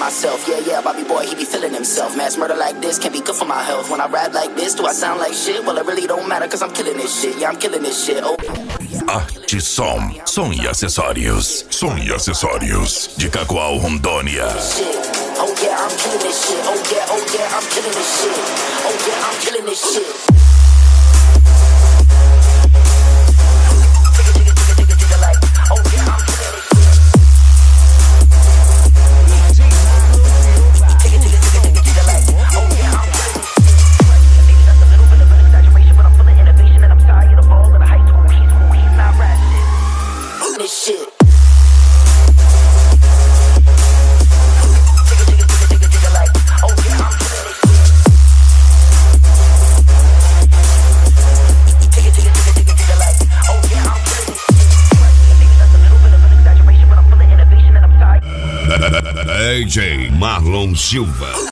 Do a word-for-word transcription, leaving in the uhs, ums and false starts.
myself. Yeah, yeah, Bobby boy, he be feeling himself. Mass murder like this can't be good for my health. When I rap like this, do I sound like shit? Well, it really don't matter, cause I'm killing this shit. Yeah, I'm killing this shit. Oh. Arte Som, som e acessórios. Som e acessórios de Cacoal, Rondônia. Oh yeah, I'm killing this shit. Oh yeah, oh yeah, I'm killing this shit. Oh yeah, I'm killing this shit. D J Marlon Silva.